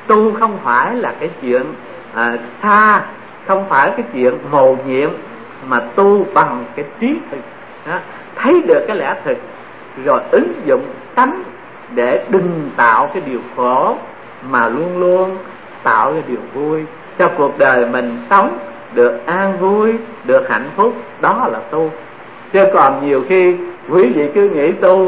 Tu không phải là cái chuyện xa, không phải cái chuyện mầu nhiệm, mà tu bằng cái trí thực đó, thấy được cái lẽ thực rồi ứng dụng tánh để đừng tạo cái điều khổ, mà luôn luôn tạo cái điều vui cho cuộc đời mình sống được an vui, được hạnh phúc. Đó là tu. Chứ còn nhiều khi quý vị cứ nghĩ tu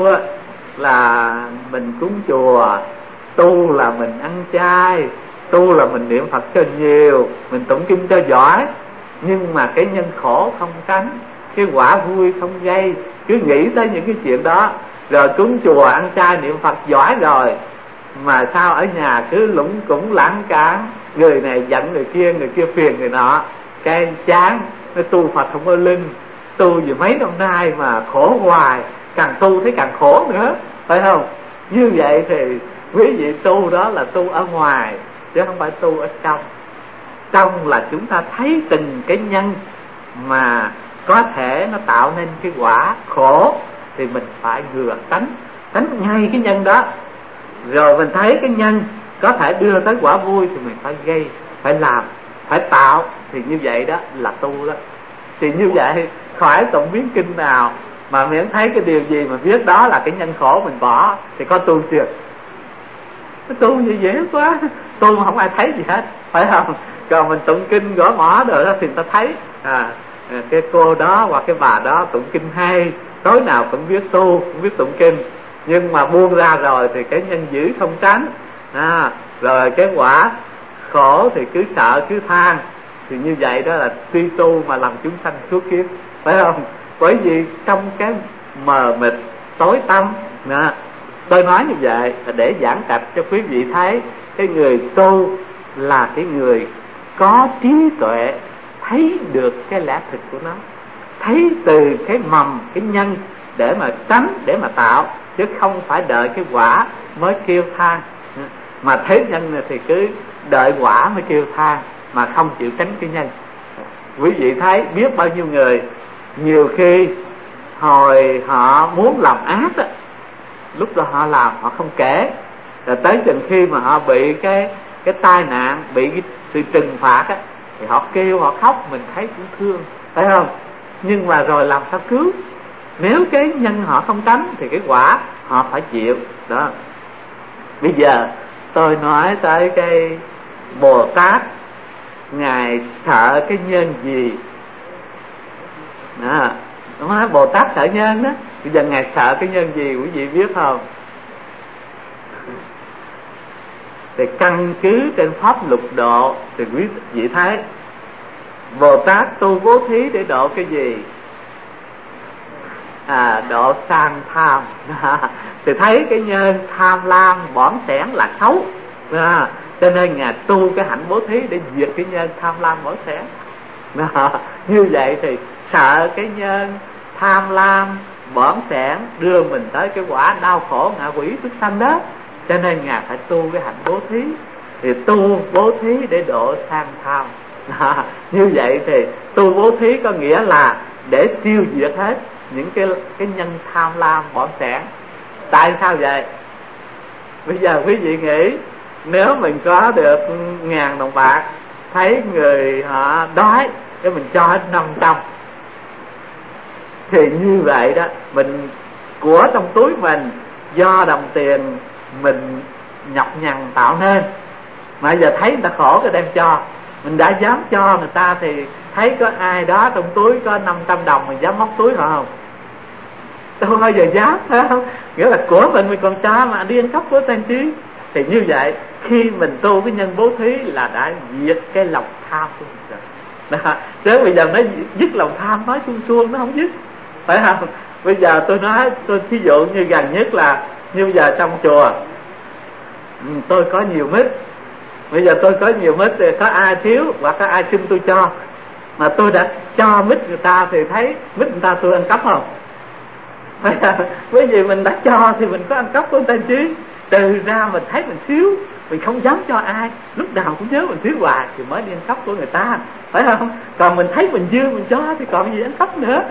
là mình cúng chùa, tu là mình ăn chay, tu là mình niệm Phật cho nhiều, mình tụng kinh cho giỏi, nhưng mà cái nhân khổ không tránh, cái quả vui không gây. Cứ nghĩ tới những cái chuyện đó, rồi cúng chùa ăn chay niệm Phật giỏi rồi, mà sao ở nhà cứ lủng củng lãng cảng, người này giận người kia phiền người nọ, cái chán. Nó tu Phật không có linh, tu vì mấy năm nay mà khổ hoài, càng tu thấy càng khổ nữa, phải không? Như vậy thì quý vị tu đó là tu ở ngoài, chứ không phải tu ở trong. Trong là chúng ta thấy từng cái nhân mà có thể nó tạo nên cái quả khổ, thì mình phải ngừa tránh ngay cái nhân đó. Rồi mình thấy cái nhân có thể đưa tới quả vui thì mình phải gây, phải làm, phải tạo. Thì như vậy đó là tu đó. Thì như vậy khỏi tụng biến kinh nào mà miễn thấy cái điều gì mà biết đó là cái nhân khổ mình bỏ thì có tu chưa? Cái tu gì dễ quá, tu mà không ai thấy gì hết, phải không? Còn mình tụng kinh gõ mỏ rồi đó thì người ta thấy cái cô đó hoặc cái bà đó tụng kinh hay, tối nào cũng biết tu, cũng biết tụng kinh, nhưng mà buông ra rồi thì cái nhân dữ không tránh, rồi cái quả khổ thì cứ sợ cứ than. Thì như vậy đó là suy tu mà làm chúng sanh suốt kiếp, phải không? Bởi vì trong cái mờ mịt tối tăm, tôi nói như vậy là để giảng trạch cho quý vị thấy cái người tu là cái người có trí tuệ, thấy được cái lẽ thực của nó, thấy từ cái mầm, cái nhân để mà tránh, để mà tạo, chứ không phải đợi cái quả mới kêu than. Mà thế nhân này thì cứ đợi quả mới kêu than, mà không chịu tránh cái nhân. Quý vị thấy biết bao nhiêu người, nhiều khi hồi họ muốn làm ác đó, lúc đó họ làm họ không kể, rồi tới chừng khi mà họ bị cái tai nạn, bị cái sự trừng phạt á, thì họ kêu họ khóc, mình thấy cũng thương, phải không? Nhưng mà rồi làm sao cứu? Nếu cái nhân họ không tránh thì cái quả họ phải chịu đó. Bây giờ tôi nói tới cái Bồ Tát, ngài sợ cái nhân gì? Nó nói Bồ Tát sợ nhân đó. Bây giờ ngài sợ cái nhân gì quý vị biết không? Thì căn cứ trên pháp lục độ thì quý vị thấy Bồ Tát tu bố thí để độ cái gì? Độ sang tham. Thì thấy cái nhân tham lam bỏn sẻn là xấu, cho nên ngài tu cái hạnh bố thí để diệt cái nhân tham lam bỏn sẻn. Như vậy thì sợ cái nhân tham lam bỏn sẻn đưa mình tới cái quả đau khổ ngạ quỷ súc sanh đó, cho nên ngài phải tu cái hạnh bố thí. Thì tu bố thí để độ sang tham. Như vậy thì tu bố thí có nghĩa là để tiêu diệt hết những cái nhân tham lam bỏn sẻn. Tại sao vậy? Bây giờ quý vị nghĩ, nếu mình có được 1.000 đồng bạc, thấy người họ đói để mình cho hết 500, thì như vậy đó, mình của trong túi mình do đồng tiền mình nhọc nhằn tạo nên, mà giờ thấy người ta khổ cái đem cho, mình đã dám cho người ta thì thấy có ai đó trong túi có 500 đồng mình dám móc túi họ không? Đâu bao giờ dám, phải không? Nghĩa là của mình còn cho mà đi ăn cắp của tan trí. Thì như vậy khi mình tu cái nhân bố thí là đã diệt cái lòng tham của mình rồi. Chứ bây giờ nó dứt lòng tham nói suông suông nó không dứt, phải không? Bây giờ tôi nói, tôi thí dụ như gần nhất là như bây giờ trong chùa tôi có nhiều mít. Bây giờ tôi có nhiều mít thì có ai thiếu hoặc có ai xin tôi cho, mà tôi đã cho mít người ta thì thấy mít người ta tôi ăn cắp không? Bởi vì mình đã cho thì mình có ăn cắp của người ta chứ. Từ ra mình thấy mình thiếu, mình không dám cho ai, lúc nào cũng nhớ mình thiếu hoài thì mới đi ăn cắp của người ta, phải không? Còn mình thấy mình dư mình cho thì còn gì ăn cắp nữa.